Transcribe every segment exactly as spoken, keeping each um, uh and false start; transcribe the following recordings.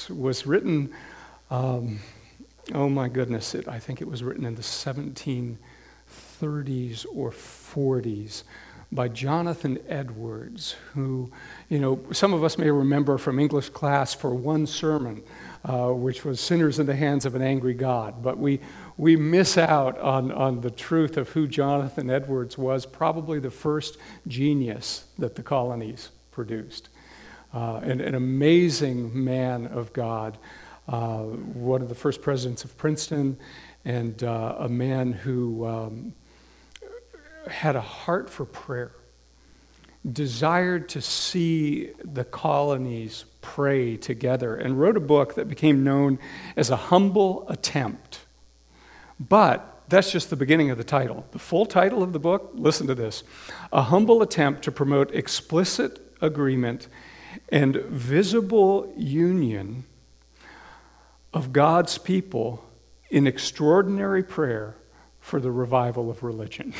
Edwards was written, um, oh my goodness, it, I think it was written in the seventeen thirties or forties by Jonathan Edwards, who, you know, some of us may remember from English class for one sermon, uh, which was Sinners in the Hands of an Angry God. But we we miss out on, on the truth of who Jonathan Edwards was, probably the first genius that the colonies produced. Uh, an, an amazing man of God, uh, one of the first presidents of Princeton, and uh, a man who um, had a heart for prayer, desired to see the colonies pray together, and wrote a book that became known as A Humble Attempt. But that's just the beginning of the title. The full title of the book, listen to this: A Humble Attempt to Promote Explicit Agreement and Visible Union of God's People in Extraordinary Prayer for the Revival of Religion.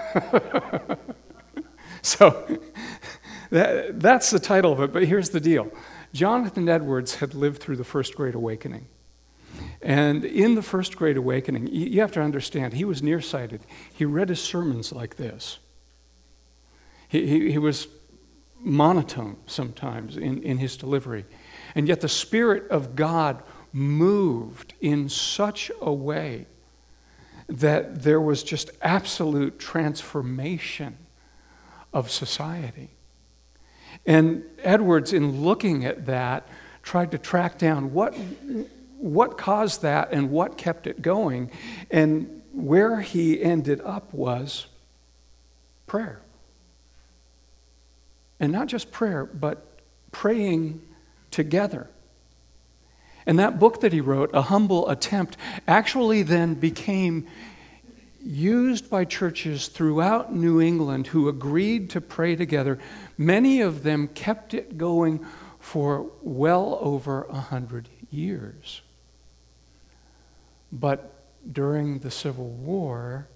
So that, that's the title of it, but here's the deal. Jonathan Edwards had lived through the First Great Awakening. And in the First Great Awakening, you have to understand, he was nearsighted. He read his sermons like this. He, he, he was monotone sometimes in, in his delivery. And yet the Spirit of God moved in such a way that there was just absolute transformation of society. And Edwards, in looking at that, tried to track down what, what caused that and what kept it going. And where he ended up was prayer. And not just prayer, but praying together. And that book that he wrote, A Humble Attempt, actually then became used by churches throughout New England who agreed to pray together. Many of them kept it going for well over a hundred years. But during the Civil War,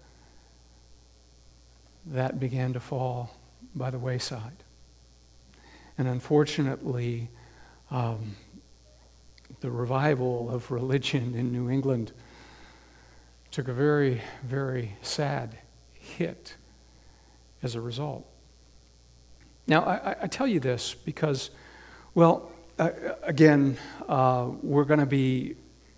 that began to fall by the wayside. And unfortunately, um, the revival of religion in New England took a very, very sad hit as a result. Now, I, I tell you this because, well, uh, again, uh, we're going to be,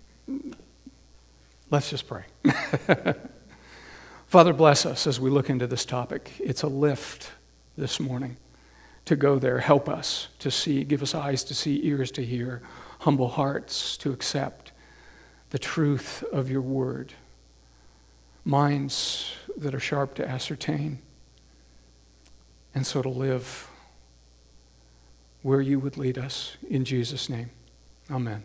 let's just pray. Father, bless us as we look into this topic. It's a lift this morning to go there. Help us to see, give us eyes to see, ears to hear, humble hearts to accept the truth of your word, minds that are sharp to ascertain, and so to live where you would lead us. In Jesus' name, amen.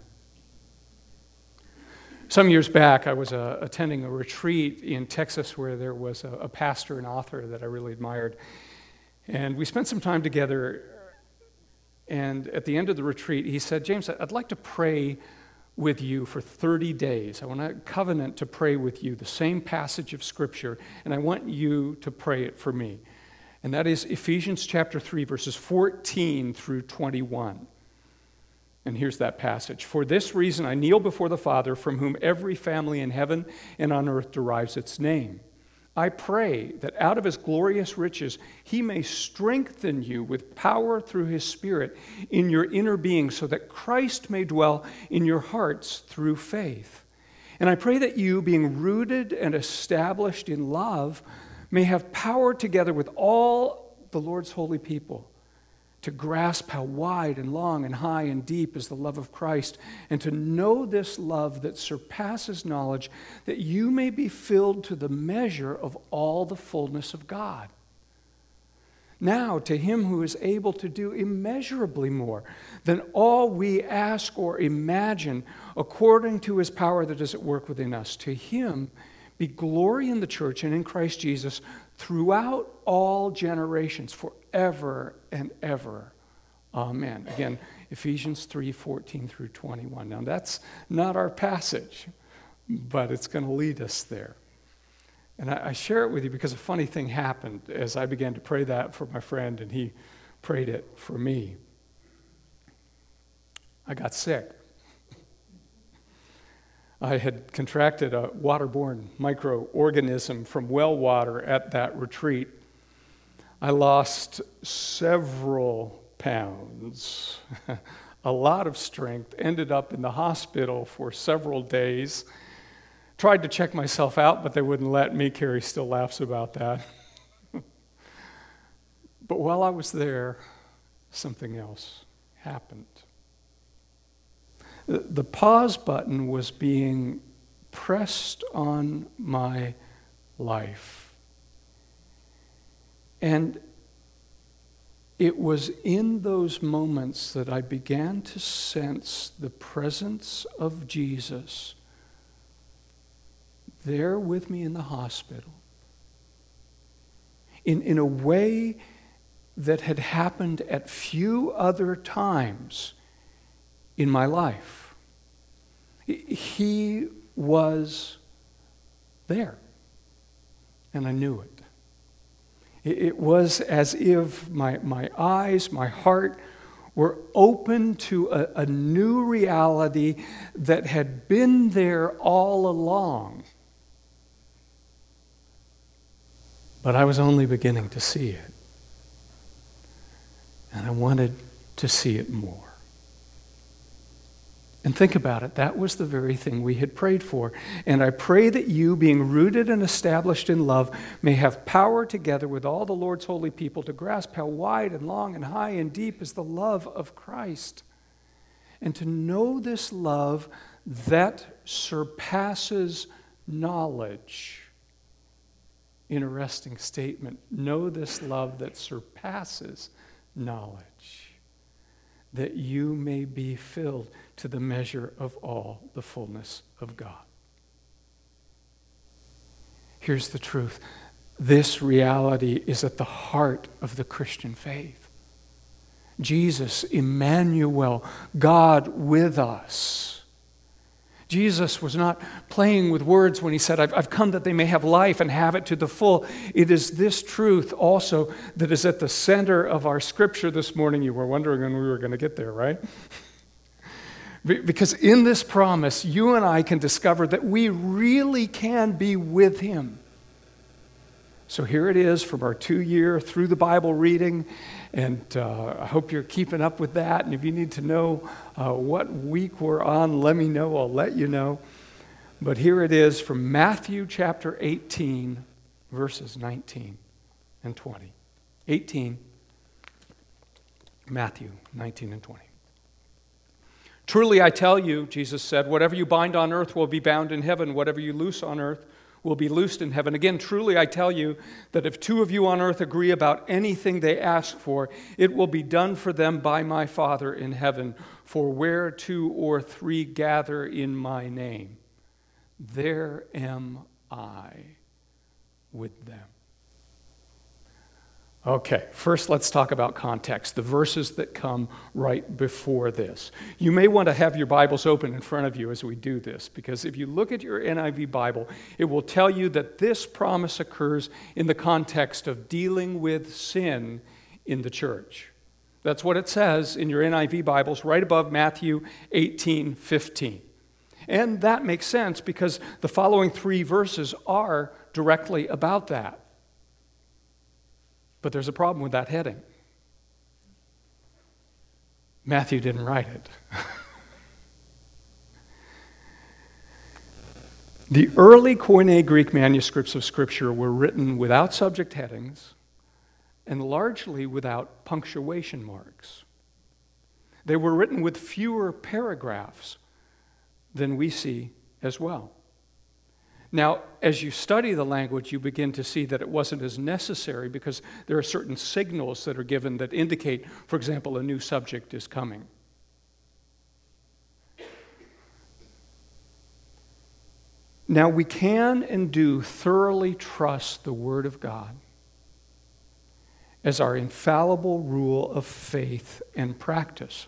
Some years back, I was uh, attending a retreat in Texas where there was a, a pastor and author that I really admired. And we spent some time together, and at the end of the retreat, he said, James, I'd like to pray with you for thirty days. I want to covenant to pray with you the same passage of Scripture, and I want you to pray it for me. And that is Ephesians chapter three, verses fourteen through twenty-one. And here's that passage. For this reason I kneel before the Father, from whom every family in heaven and on earth derives its name. I pray that out of his glorious riches he may strengthen you with power through his Spirit in your inner being, so that Christ may dwell in your hearts through faith. And I pray that you, being rooted and established in love, may have power together with all the Lord's holy people to grasp how wide and long and high and deep is the love of Christ, and to know this love that surpasses knowledge, that you may be filled to the measure of all the fullness of God. Now, to him who is able to do immeasurably more than all we ask or imagine, according to his power that is at work within us, to him be glory in the church and in Christ Jesus throughout all generations, forever and ever. Amen. Again, Ephesians three, fourteen through twenty-one. Now, that's not our passage, but it's going to lead us there. And I, I share it with you because a funny thing happened as I began to pray that for my friend, and he prayed it for me. I got sick. I had contracted a waterborne microorganism from well water at that retreat. I lost several pounds, a lot of strength, ended up in the hospital for several days. Tried to check myself out, but they wouldn't let me. Carrie still laughs about that. But while I was there, something else happened. The pause button was being pressed on my life. And it was in those moments that I began to sense the presence of Jesus there with me in the hospital in, in a way that had happened at few other times in my life. He was there, and I knew it. It was as if my, my eyes, my heart were open to a, a new reality that had been there all along. But I was only beginning to see it. And I wanted to see it more. And think about it, that was the very thing we had prayed for. And I pray that you, being rooted and established in love, may have power together with all the Lord's holy people to grasp how wide and long and high and deep is the love of Christ. And to know this love that surpasses knowledge. Interesting statement. Know this love that surpasses knowledge, that you may be filled to the measure of all the fullness of God. Here's the truth. This reality is at the heart of the Christian faith. Jesus, Emmanuel, God with us. Jesus was not playing with words when he said, I've, I've come that they may have life and have it to the full. It is this truth also that is at the center of our scripture this morning. You were wondering when we were going to get there, right? Because in this promise, you and I can discover that we really can be with him. So here it is from our two-year through the Bible reading, and uh, I hope you're keeping up with that. And if you need to know uh, what week we're on, let me know. I'll let you know. But here it is from Matthew chapter eighteen, verses nineteen and twenty. eighteen, Matthew nineteen and twenty. Truly I tell you, Jesus said, whatever you bind on earth will be bound in heaven. Whatever you loose on earth will be loosed in heaven. Again, truly I tell you that if two of you on earth agree about anything they ask for, it will be done for them by my Father in heaven. For where two or three gather in my name, there am I with them. Okay, first let's talk about context, the verses that come right before this. You may want to have your Bibles open in front of you as we do this, because if you look at your N I V Bible, it will tell you that this promise occurs in the context of dealing with sin in the church. That's what it says in your N I V Bibles right above Matthew eighteen fifteen. And that makes sense because the following three verses are directly about that. But there's a problem with that heading. Matthew didn't write it. The early Koine Greek manuscripts of Scripture were written without subject headings and largely without punctuation marks. They were written with fewer paragraphs than we see as well. Now, as you study the language, you begin to see that it wasn't as necessary because there are certain signals that are given that indicate, for example, a new subject is coming. Now, we can and do thoroughly trust the Word of God as our infallible rule of faith and practice.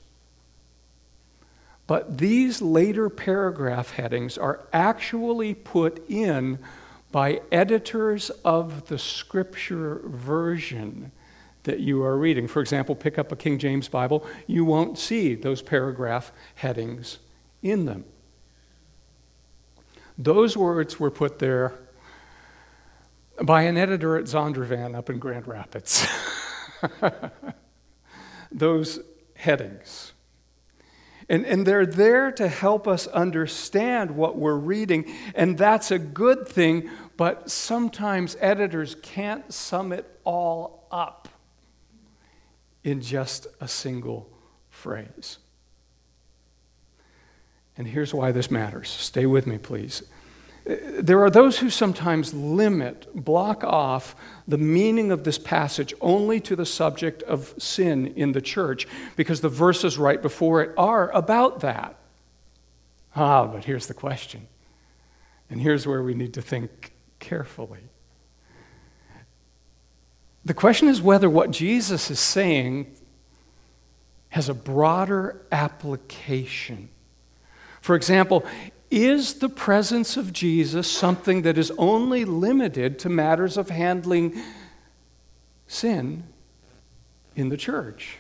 But these later paragraph headings are actually put in by editors of the Scripture version that you are reading. For example, pick up a King James Bible. You won't see those paragraph headings in them. Those words were put there by an editor at Zondervan up in Grand Rapids. Those headings. And, and they're there to help us understand what we're reading, and that's a good thing, but sometimes editors can't sum it all up in just a single phrase. And here's why this matters. Stay with me, please. There are those who sometimes limit, block off the meaning of this passage only to the subject of sin in the church because the verses right before it are about that. Ah, but here's the question. And here's where we need to think carefully. The question is whether what Jesus is saying has a broader application. For example, is the presence of Jesus something that is only limited to matters of handling sin in the church?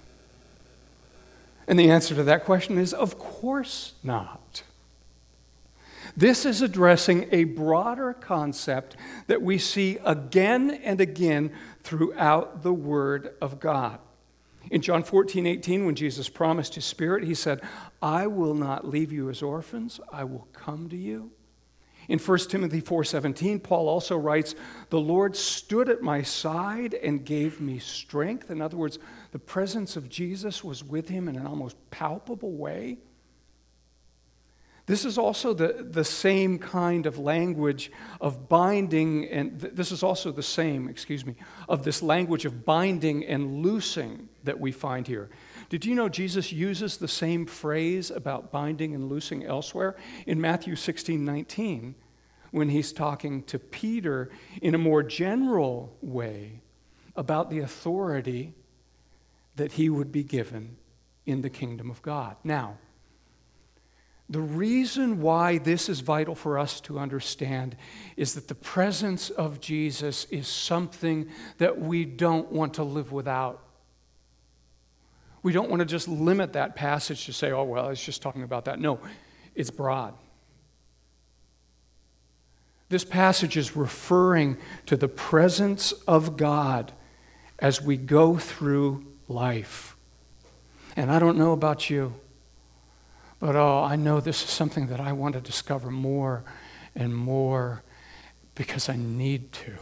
And the answer to that question is, of course not. This is addressing a broader concept that we see again and again throughout the Word of God. In John fourteen eighteen, when Jesus promised His Spirit, He said, I will not leave you as orphans, I will come to you. In First Timothy four seventeen, Paul also writes, the Lord stood at my side and gave me strength. In other words, the presence of Jesus was with him in an almost palpable way. This is also the, the same kind of language of binding, and th- this is also the same, excuse me, of this language of binding and loosing that we find here. Did you know Jesus uses the same phrase about binding and loosing elsewhere? In Matthew sixteen nineteen, when he's talking to Peter in a more general way about the authority that he would be given in the kingdom of God. Now, the reason why this is vital for us to understand is that the presence of Jesus is something that we don't want to live without. We don't want to just limit that passage to say, oh, well, it's just talking about that. No, it's broad. This passage is referring to the presence of God as we go through life. And I don't know about you, but oh, I know this is something that I want to discover more and more because I need to.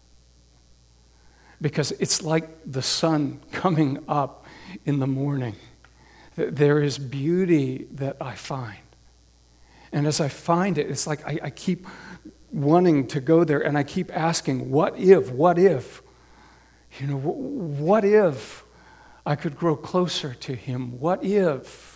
Because it's like the sun coming up in the morning. There is beauty that I find. And as I find it, it's like I, I keep wanting to go there and I keep asking, what if, what if? You know, what if I could grow closer to Him? What if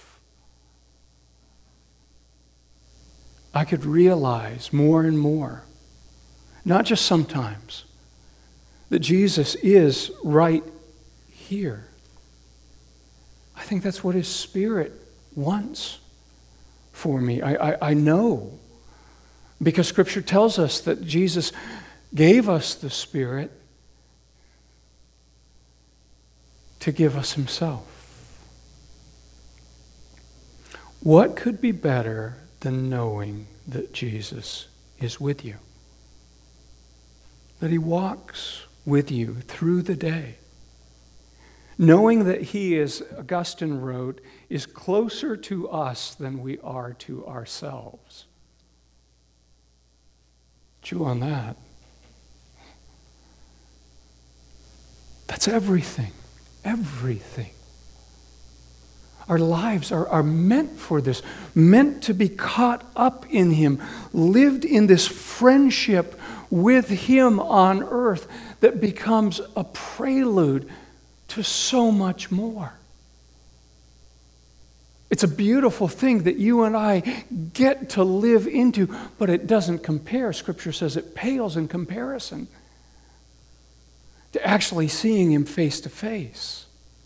I could realize more and more, not just sometimes, that Jesus is right here. I think that's what His Spirit wants for me. I, I, I know, because Scripture tells us that Jesus gave us the Spirit to give us Himself. What could be better than knowing that Jesus is with you? That He walks with you through the day. Knowing that He, as Augustine wrote, is closer to us than we are to ourselves. Chew on that. That's everything. Everything. Our lives are, are meant for this, meant to be caught up in Him, lived in this friendship with Him on earth that becomes a prelude to so much more. It's a beautiful thing that you and I get to live into, but it doesn't compare. Scripture says it pales in comparison to actually seeing Him face to face.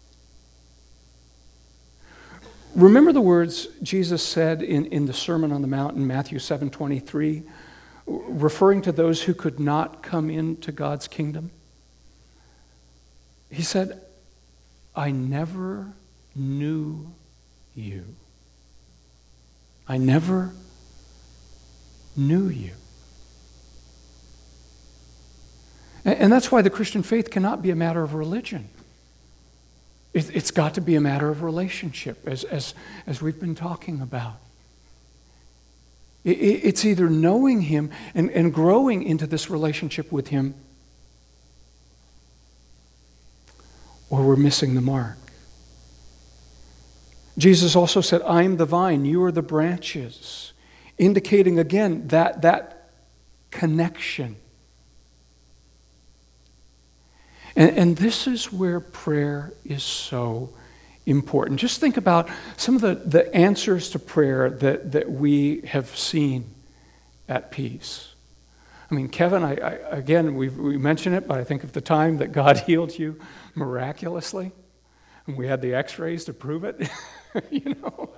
Remember the words Jesus said in, in the Sermon on the Mount in Matthew seven twenty-three, referring to those who could not come into God's kingdom? He said, I never knew you. I never knew you. And that's why the Christian faith cannot be a matter of religion. It's got to be a matter of relationship, as, as, as we've been talking about. It's either knowing Him and, and growing into this relationship with Him, or we're missing the mark. Jesus also said, I am the vine, you are the branches, indicating again that, that connection. And, and this is where prayer is so important. Just think about some of the, the answers to prayer that, that we have seen at Peace. I mean, Kevin, I, I, again, we've, we mentioned it, but I think of the time that God healed you miraculously, and we had the x-rays to prove it, you know.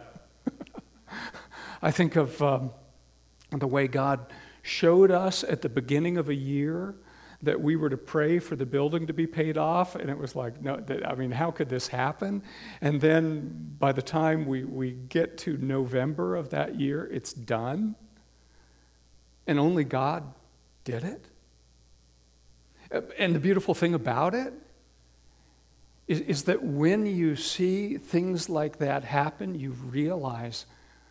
I think of um, the way God showed us at the beginning of a year that we were to pray for the building to be paid off, and it was like, no, that, I mean, how could this happen? And then by the time we, we get to November of that year, it's done, and only God did it. And the beautiful thing about it is, is that when you see things like that happen, you realize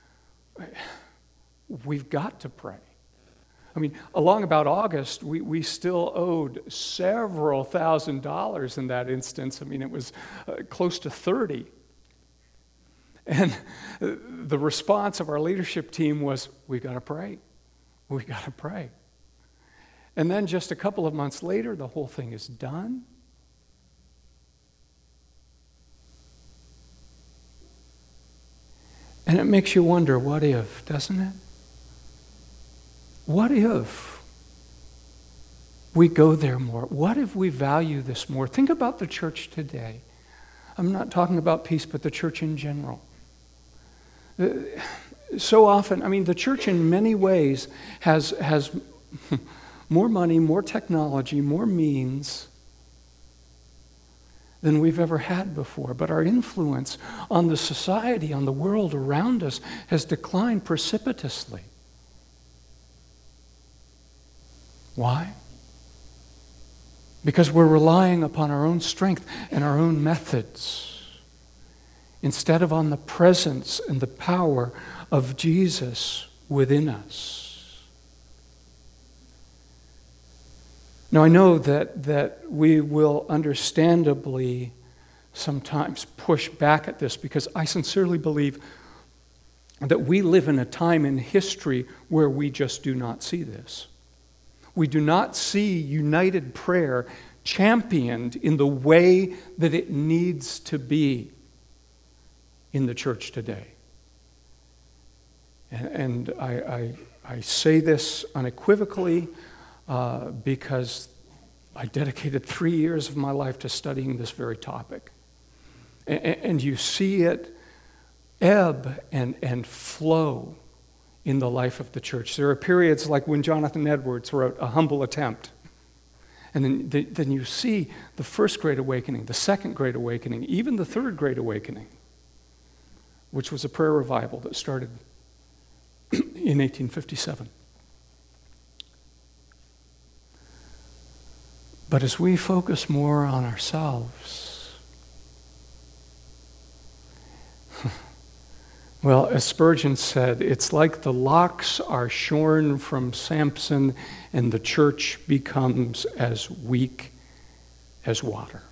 we've got to pray. I mean, along about August, we, we still owed several thousand dollars in that instance. I mean, it was uh, close to thirty. And the response of our leadership team was, we got to pray. We got to pray. And then just a couple of months later, the whole thing is done. And it makes you wonder, what if, doesn't it? What if we go there more? What if we value this more? Think about the church today. I'm not talking about Peace, but the church in general. So often, I mean, the church in many ways has, has more money, more technology, more means than we've ever had before. But our influence on the society, on the world around us, has declined precipitously. Why? Because we're relying upon our own strength and our own methods instead of on the presence and the power of Jesus within us. Now, I know that, that we will understandably sometimes push back at this, because I sincerely believe that we live in a time in history where we just do not see this. We do not see united prayer championed in the way that it needs to be in the church today. And, and I, I, I say this unequivocally uh, because I dedicated three years of my life to studying this very topic. And, and you see it ebb and, and flow in the life of the church. There are periods like when Jonathan Edwards wrote A Humble Attempt. And then, then you see the first Great Awakening, the second Great Awakening, even the third Great Awakening, which was a prayer revival that started in eighteen fifty-seven. But as we focus more on ourselves, well, as Spurgeon said, it's like the locks are shorn from Samson and the church becomes as weak as water.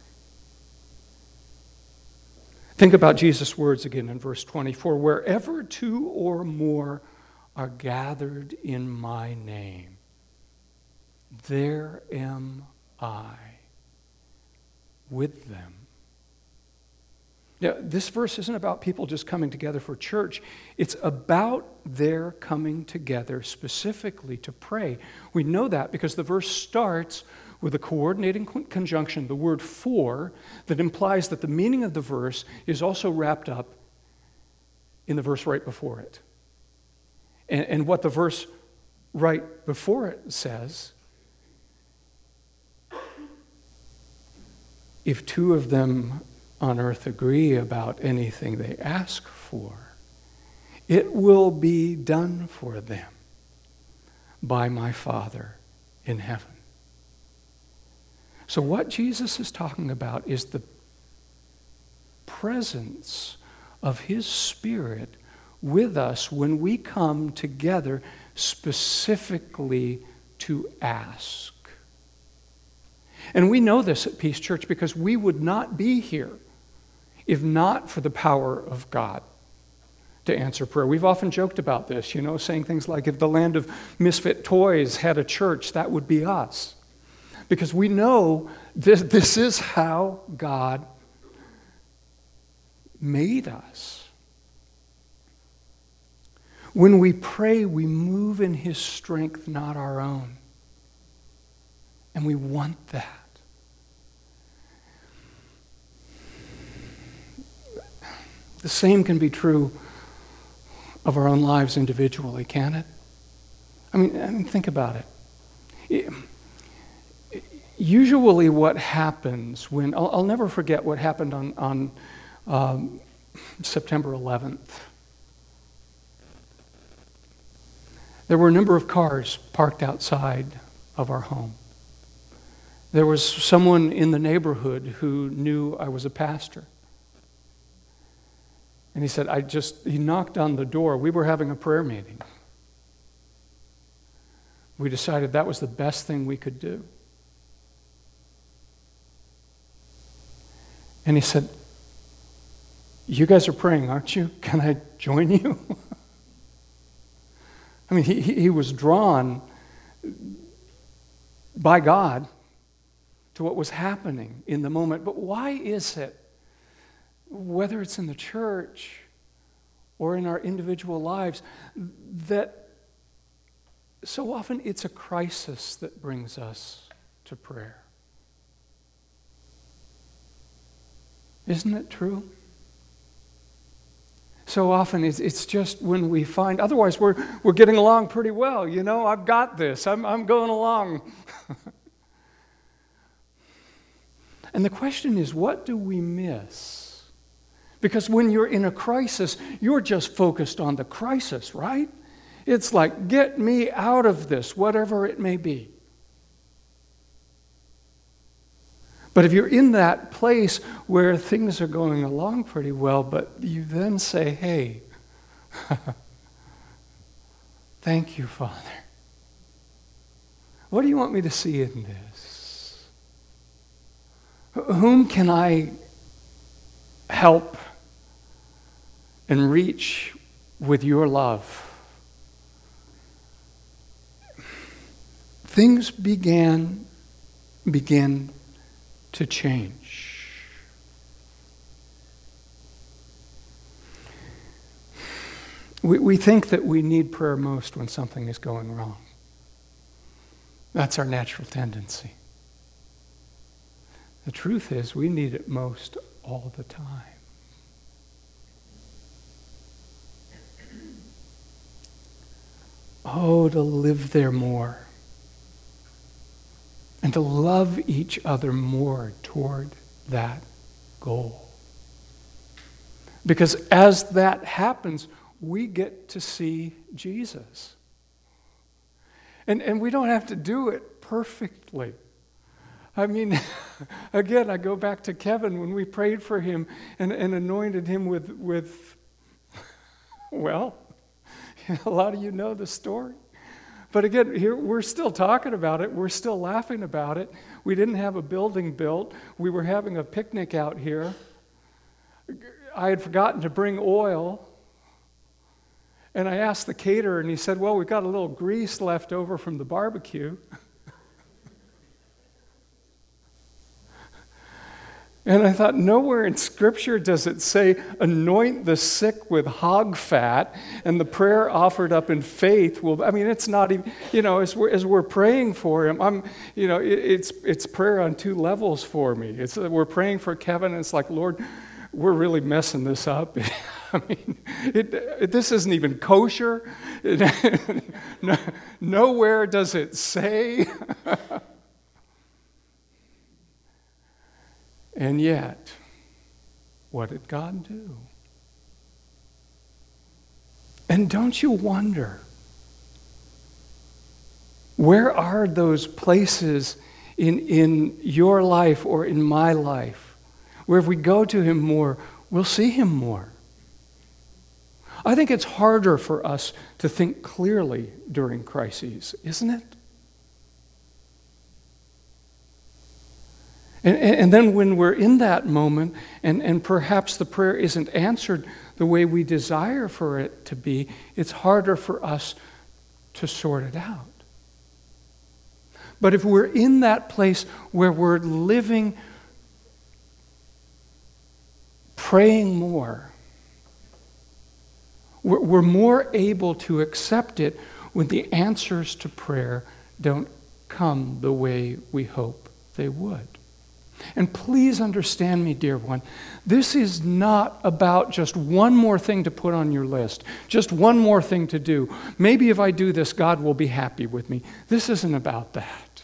Think about Jesus' words again in verse twenty-four. Wherever two or more are gathered in my name, there am I with them. Now, this verse isn't about people just coming together for church. It's about their coming together specifically to pray. We know that because the verse starts with a coordinating conjunction, the word for, that implies that the meaning of the verse is also wrapped up in the verse right before it. And, and what the verse right before it says, if two of them on earth agree about anything they ask for, it will be done for them. by my Father in heaven. So what Jesus is talking about is the presence of his Spirit with us when we come together specifically to ask. And we know this at Peace Church because we would not be here if not for the power of God to answer prayer. We've often joked about this, you know, saying things like, if the land of misfit toys had a church, that would be us. Because we know this, this is how God made us. When we pray, we move in his strength, not our own. And we want that. The same can be true of our own lives individually, can it? I mean, I mean think about it. it usually what happens when, I'll, I'll never forget what happened on, on um, September eleventh. There were a number of cars parked outside of our home. There was someone in the neighborhood who knew I was a pastor. And he said, I just, he knocked on the door. We were having a prayer meeting. We decided that was the best thing we could do. And he said, you guys are praying, aren't you? Can I join you? I mean, he, he was drawn by God to what was happening in the moment. But why is it, whether it's in the church or in our individual lives, that so often it's a crisis that brings us to prayer? Isn't it true? So often it's, it's just when we find, otherwise we're, we're getting along pretty well, you know, I've got this, I'm, I'm going along. And the question is, what do we miss? Because when you're in a crisis, you're just focused on the crisis, right? It's like, get me out of this, whatever it may be. But if you're in that place where things are going along pretty well, but you then say, hey, thank you, Father. What do you want me to see in this? Whom can I help and reach with your love? Things began, begin to change. We, we think that we need prayer most when something is going wrong. That's our natural tendency. The truth is, we need it most all the time. Oh, to live there more. And to love each other more toward that goal. Because as that happens, we get to see Jesus. And, and we don't have to do it perfectly. I mean, again, I go back to Kevin when we prayed for him and, and anointed him with, with, well, a lot of you know the story. But again, here we're still talking about it. We're still laughing about it. We didn't have a building built. We were having a picnic out here. I had forgotten to bring oil. And I asked the caterer, and he said, well, we've got a little grease left over from the barbecue. And I thought, nowhere in Scripture does it say, anoint the sick with hog fat, and the prayer offered up in faith will, I mean, it's not even, you know, as we're, as we're praying for him, I'm, you know, it, it's it's prayer on two levels for me. It's we're praying for Kevin, and it's like, Lord, we're really messing this up. I mean, it, it, this isn't even kosher. It, no, nowhere does it say. And yet, what did God do? And don't you wonder Where are those places in, in your life or in my life where if we go to him more, we'll see him more? I think it's harder for us to think clearly during crises, isn't it? And, and then when we're in that moment, and, and perhaps the prayer isn't answered the way we desire for it to be, it's harder for us to sort it out. But if we're in that place where we're living, praying more, we're, we're more able to accept it when the answers to prayer don't come the way we hope they would. And please understand me, dear one, this is not about just one more thing to put on your list, just one more thing to do. Maybe if I do this, God will be happy with me. This isn't about that.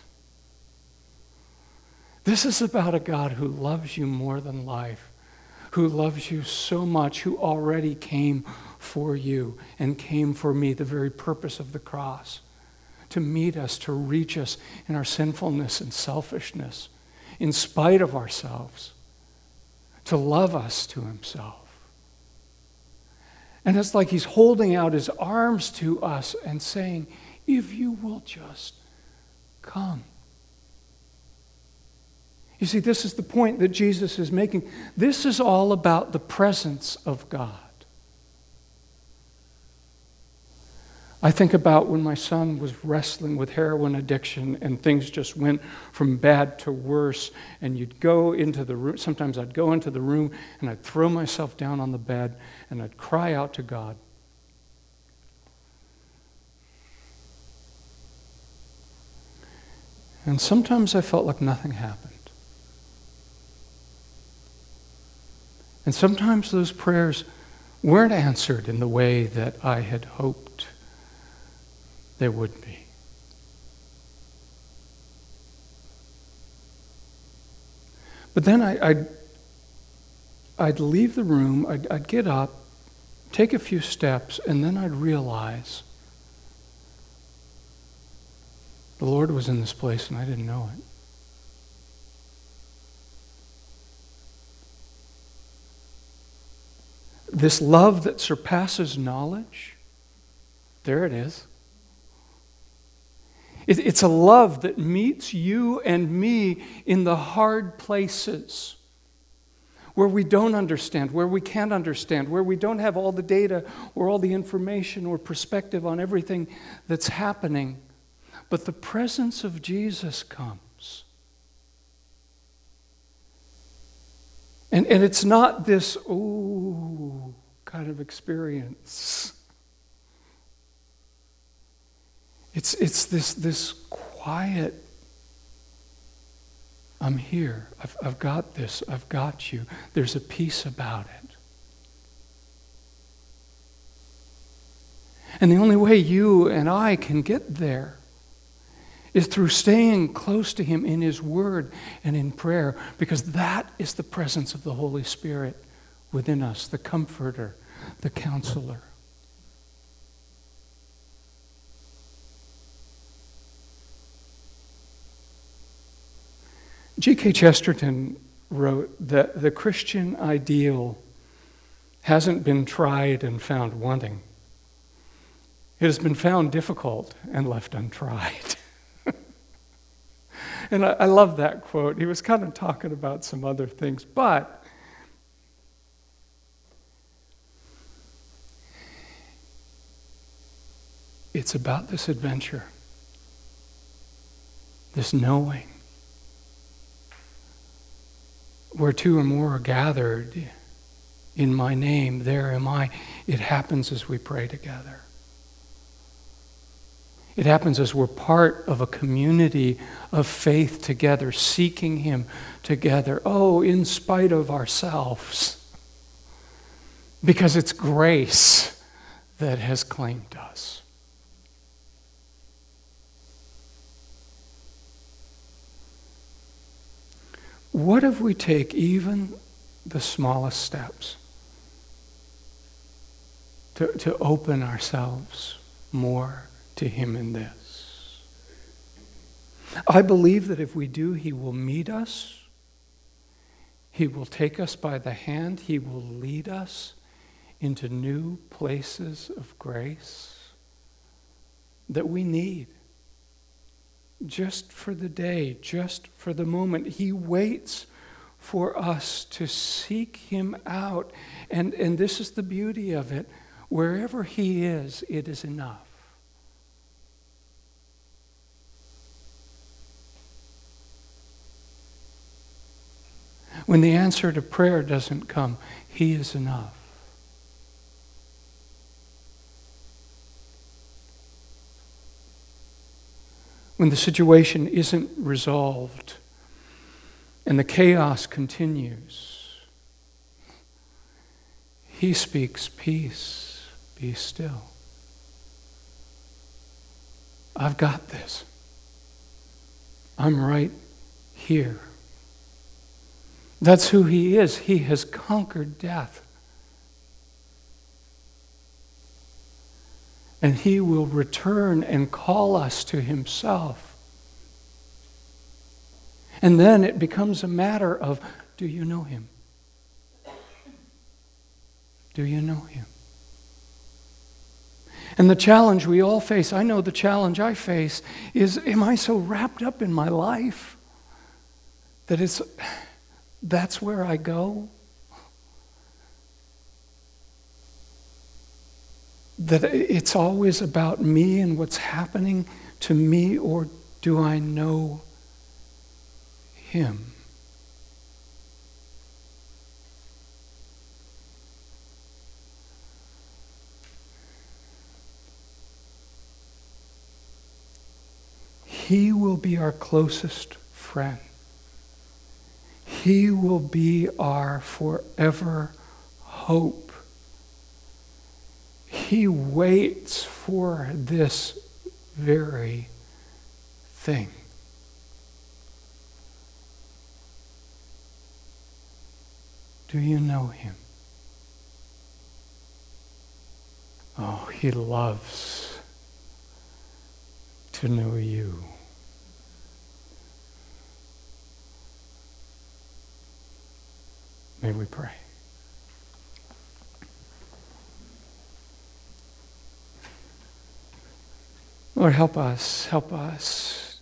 This is about a God who loves you more than life, who loves you so much, who already came for you and came for me, the very purpose of the cross, to meet us, to reach us in our sinfulness and selfishness, in spite of ourselves, to love us to himself. And it's like he's holding out his arms to us and saying, if you will just come. You see, this is the point that Jesus is making. This is all about the presence of God. I think about when my son was wrestling with heroin addiction and things just went from bad to worse, and you'd go into the room, sometimes I'd go into the room and I'd throw myself down on the bed and I'd cry out to God. And sometimes I felt like nothing happened. And sometimes those prayers weren't answered in the way that I had hoped they would be. But then I, I'd, I'd leave the room, I'd, I'd get up, take a few steps, and then I'd realize the Lord was in this place and I didn't know it. This love that surpasses knowledge, there it is. It's a love that meets you and me in the hard places where we don't understand, where we can't understand, where we don't have all the data or all the information or perspective on everything that's happening. But the presence of Jesus comes. And, and it's not this, ooh, kind of experience. It's, it's this, this quiet, I'm here, I've, I've got this, I've got you. There's a peace about it. And the only way you and I can get there is through staying close to him in his word and in prayer, because that is the presence of the Holy Spirit within us, the comforter, the counselor. G K Chesterton wrote that the Christian ideal hasn't been tried and found wanting. It has been found difficult and left untried. And I, I love that quote. He was kind of talking about some other things, but it's about this adventure, this knowing. Where two or more are gathered in my name, there am I. It happens as we pray together. It happens as we're part of a community of faith together, seeking him together. Oh, in spite of ourselves. Because it's grace that has claimed us. What if we take even the smallest steps to, to open ourselves more to him in this? I believe that if we do, He will meet us. He will take us by the hand. He will lead us into new places of grace that we need just for the day, just for the moment. He waits for us to seek Him out. And, and this is the beauty of it. Wherever He is, it is enough. When the answer to prayer doesn't come, He is enough. When the situation isn't resolved and the chaos continues, He speaks, "Peace, be still. I've got this. I'm right here." That's who He is. He has conquered death. And He will return and call us to Himself. And then it becomes a matter of, do you know Him? Do you know Him? And the challenge we all face, I know the challenge I face, is am I so wrapped up in my life that it's... that's where I go? That it's always about me and what's happening to me, or do I know Him? He will be our closest friend. He will be our forever hope. He waits for this very thing. Do you know Him? Oh, He loves to know you. May we pray. Lord, help us, help us.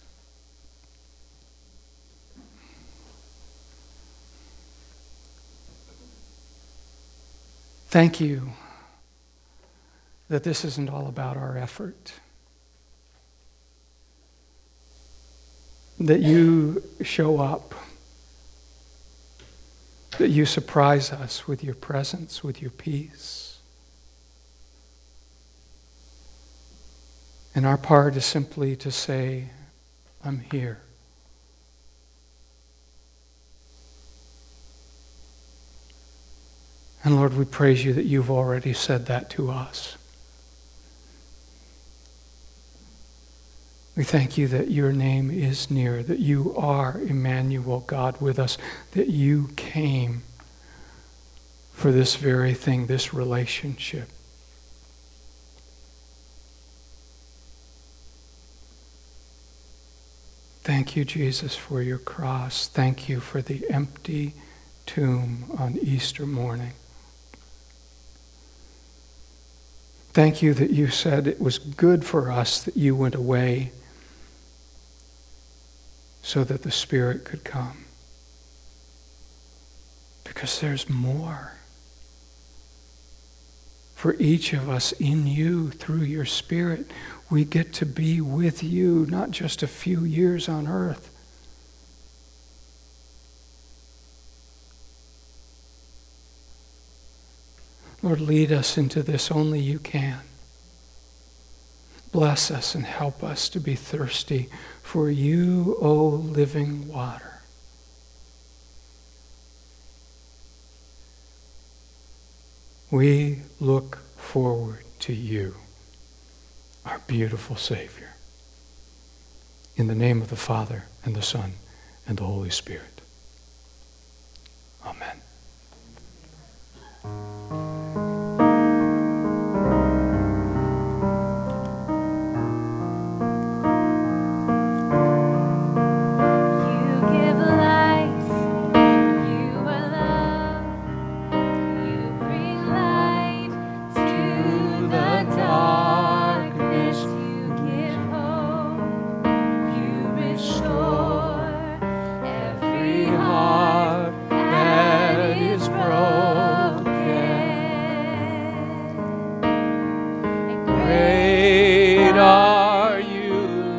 Thank you that this isn't all about our effort. That you show up. That you surprise us with your presence, with your peace. And our part is simply to say, I'm here. And Lord, we praise you that you've already said that to us. We thank you that your name is near, that you are Emmanuel, God with us, that you came for this very thing, this relationship. Thank you, Jesus, for your cross. Thank you for the empty tomb on Easter morning. Thank you that you said it was good for us that you went away so that the Spirit could come. Because there's more for each of us in you through your Spirit. We get to be with you, not just a few years on earth. Lord, lead us into this only you can. Bless us and help us to be thirsty for you, O living water. We look forward to you, our beautiful Savior. In the name of the Father, and the Son, and the Holy Spirit. Amen. great are you,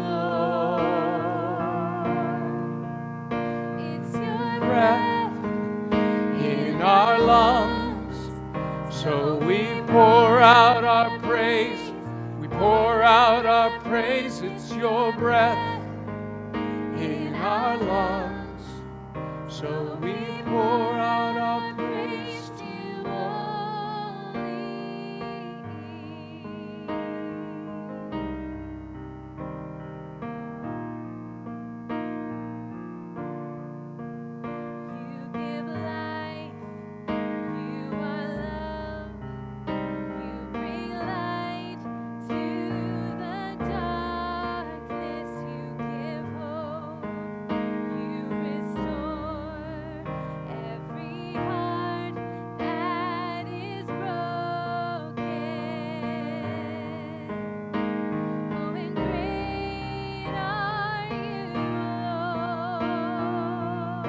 Lord. It's your Breath in our lungs, so we pour out our praise. We pour out our praise. It's your breath in our lungs, so we pour out our praise to you. You give life, you are love, you bring light to the darkness, you give hope, you restore every heart that is broken. Oh, and great are you, Lord.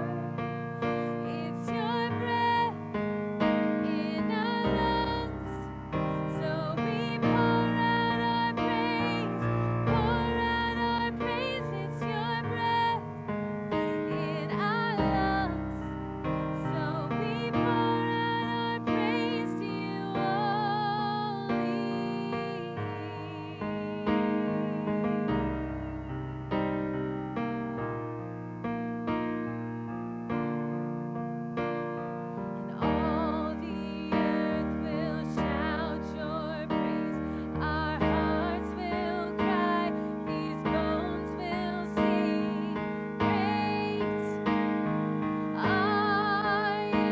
It's your breath in our lungs, so we pour out our praise, pour out our praise. It's your breath in our lungs, so we pour out our praise to you only. And all the earth will shout your praise. Our hearts will cry. These bones will sing. Great are you,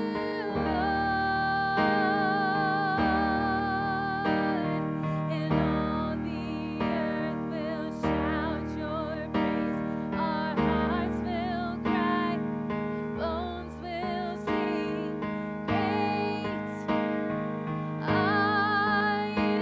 Lord. And all the earth will shout your praise. Our hearts will cry. Bones will sing. Great are you,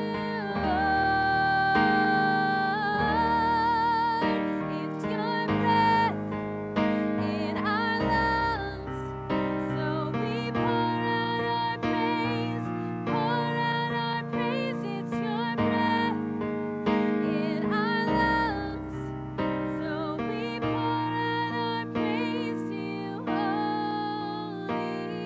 Lord. It's your breath in our lungs, so we pour out our praise, pour out our praise. It's your breath in our lungs, so we pour out our praise to you only.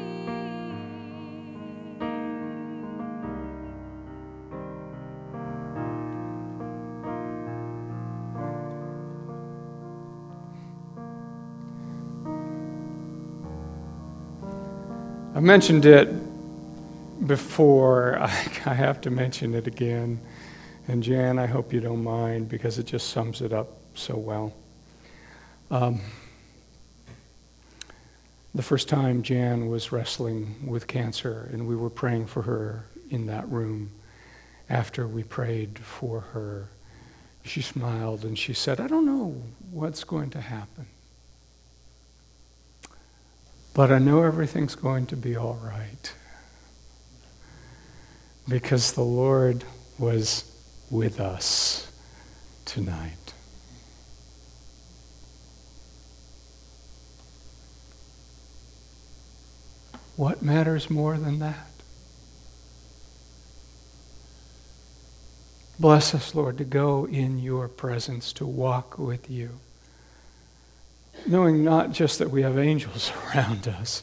I mentioned it before. I, I have to mention it again. And Jan, I hope you don't mind because it just sums it up so well. Um, the first time Jan was wrestling with cancer and we were praying for her in that room, after we prayed for her, she smiled and she said, "I don't know what's going to happen, but I know everything's going to be all right because the Lord was with us tonight." What matters more than that? Bless us, Lord, to go in your presence, to walk with you, knowing not just that we have angels around us,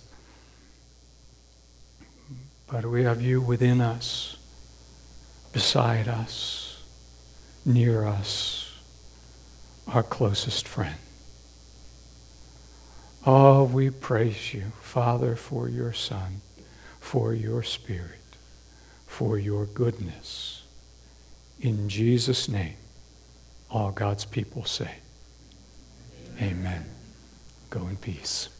but we have you within us, beside us, near us, our closest friend. Oh, we praise you, Father, for your Son, for your Spirit, for your goodness. In Jesus' name, all God's people say, amen. Go in peace.